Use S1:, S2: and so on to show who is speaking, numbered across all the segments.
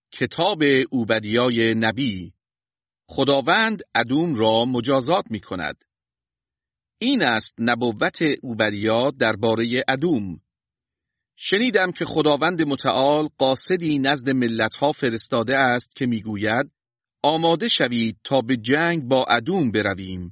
S1: کتاب اوبدیای نبی. خداوند ادوم را مجازات می کند. این است نبوت اوبدیا درباره ادوم. شنیدم که خداوند متعال قاصدی نزد ملتها فرستاده است که میگوید آماده شوید تا به جنگ با ادوم برویم.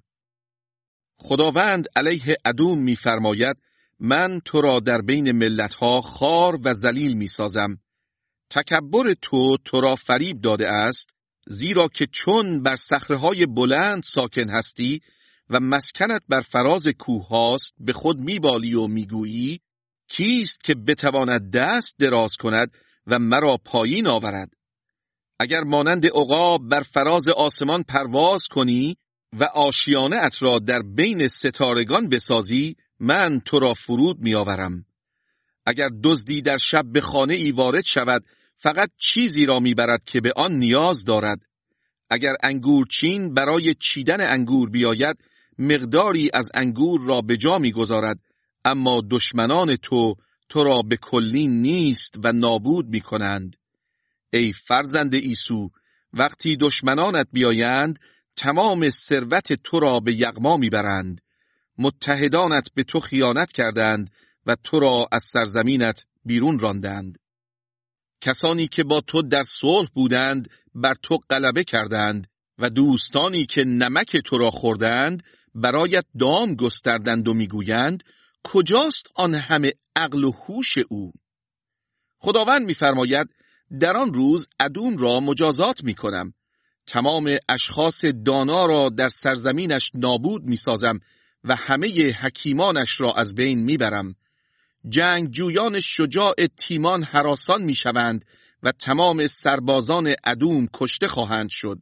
S1: خداوند علیه ادوم می‌فرماید من تو را در بین ملتها خوار و ذلیل می‌سازم. تکبر تو را فریب داده است، زیرا که چون بر صخره‌های بلند ساکن هستی و مسکنت بر فراز کوه هاست به خود میبالی و میگویی کیست که بتواند دست دراز کند و مرا پایین آورد؟ اگر مانند عقاب بر فراز آسمان پرواز کنی و آشیانه ات را در بین ستارگان بسازی، من تو را فرود میآورم. اگر دزدی در شب به خانه ای وارد شود، فقط چیزی را میبرد که به آن نیاز دارد. اگر انگورچین برای چیدن انگور بیاید، مقداری از انگور را به جا میگذارد، اما دشمنان تو را به کلی نیست و نابود میکنند. ای فرزند عیسی، وقتی دشمنانت بیایند، تمام ثروت تو را به یغما میبرند. متحدانت به تو خیانت کردند و تو را از سرزمینت بیرون راندند. کسانی که با تو در صلح بودند بر تو غلبه کردند و دوستانی که نمک تو را خوردند برایت دام گستردند و میگویند کجاست آن همه عقل و هوش او؟ خداوند میفرماید در آن روز ادوم را مجازات میکنم. تمام اشخاص دانا را در سرزمینش نابود میسازم و همه حکیمانش را از بین میبرم. جنگجویان شجاع تیمان هراسان میشوند و تمام سربازان ادوم کشته خواهند شد.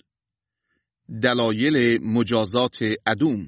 S1: دلایل مجازات ادوم: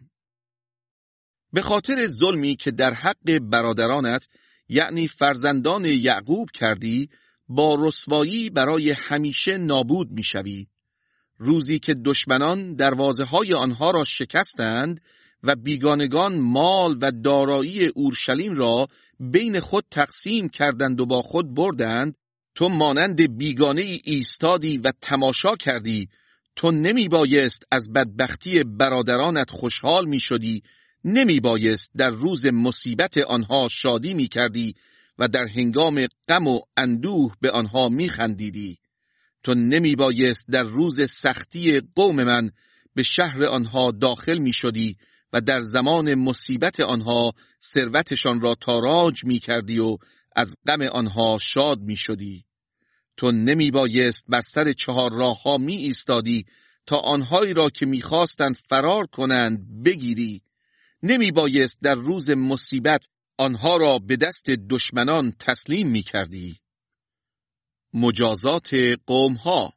S1: به خاطر ظلمی که در حق برادرانت یعنی فرزندان یعقوب کردی، با رسوایی برای همیشه نابود میشوی. روزی که دشمنان دروازه‌های آنها را شکستند و بیگانگان مال و دارایی اورشلیم را بین خود تقسیم کردند و با خود بردند، تو مانند بیگانه ای ایستادی و تماشا کردی. تو نمی بایست از بدبختی برادرانت خوشحال می شدی، نمی بایست در روز مصیبت آنها شادی می کردی و در هنگام غم و اندوه به آنها می خندیدی. تو نمی بایست در روز سختی قوم من به شهر آنها داخل می شدی و در زمان مصیبت آنها ثروتشان را تاراج می کردی و از غم آنها شاد می شدی. تو نمی بایست بر سر چهار راه ها می ایستادی تا آنهایی را که می خواستند فرار کنند بگیری. نمی بایست در روز مصیبت آنها را به دست دشمنان تسلیم می کردی. مجازات قوم ها: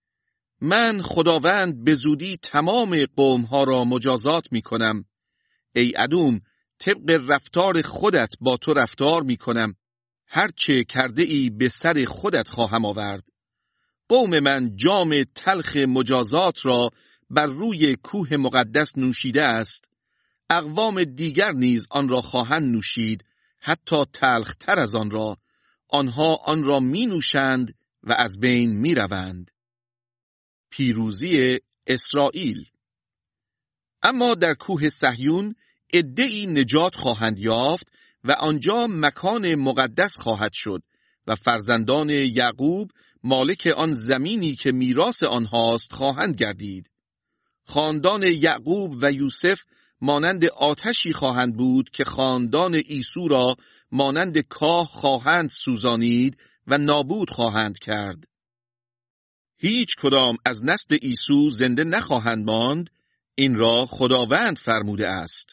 S1: من خداوند به زودی تمام قوم ها را مجازات می کنم. ای ادوم، طبق رفتار خودت با تو رفتار می کنم. هرچه کرده ای به سر خودت خواهم آورد. قوم من جام تلخ مجازات را بر روی کوه مقدس نوشیده است. اقوام دیگر نیز آن را خواهند نوشید، حتی تلختر از آن را. آنها آن را می نوشند و از بین می روند. پیروزی اسرائیل. اما در کوه صهیون عده‌ای نجات خواهند یافت و آنجا مکان مقدس خواهد شد و فرزندان یعقوب مالک آن زمینی که میراث آنهاست خواهند گردید. خاندان یعقوب و یوسف مانند آتشی خواهند بود که خاندان عیسی را مانند کاه خواهند سوزانید و نابود خواهند کرد. هیچ کدام از نسل عیسی زنده نخواهند ماند، این را خداوند فرموده است.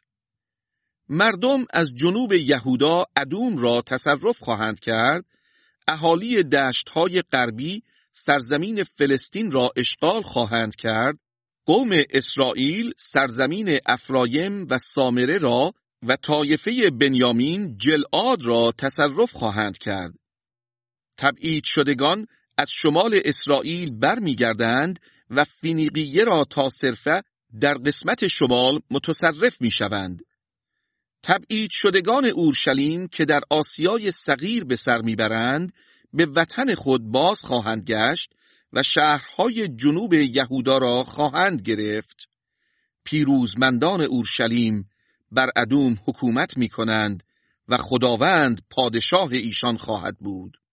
S1: مردم از جنوب یهودا ادوم را تصرف خواهند کرد، اهالی دشت‌های غربی سرزمین فلسطین را اشغال خواهند کرد، قوم اسرائیل سرزمین افرایم و سامره را و طایفه بنیامین جلعاد را تصرف خواهند کرد. تبعید شدگان از شمال اسرائیل برمیگردند و فینیقیه را تا صرفه در قسمت شمال متصرف میشوند. تبعید شدگان اورشلیم که در آسیای صغیر به سر میبرند به وطن خود باز خواهند گشت و شهرهای جنوب یهودا را خواهند گرفت. پیروزمندان اورشلیم بر ادوم حکومت می کنند و خداوند پادشاه ایشان خواهد بود.